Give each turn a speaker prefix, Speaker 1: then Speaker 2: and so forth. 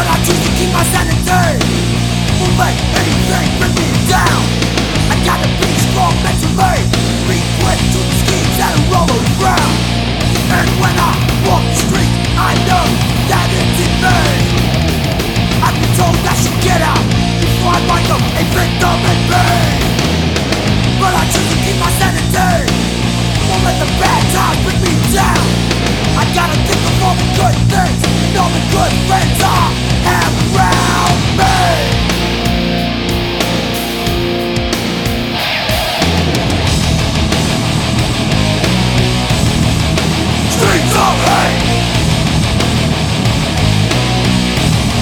Speaker 1: I choose to keep my sanity. Will make anything bring me down. I gotta be strong mentally. Be quick to the schemes that roll around. And when I walk the street, I know that it's in vain.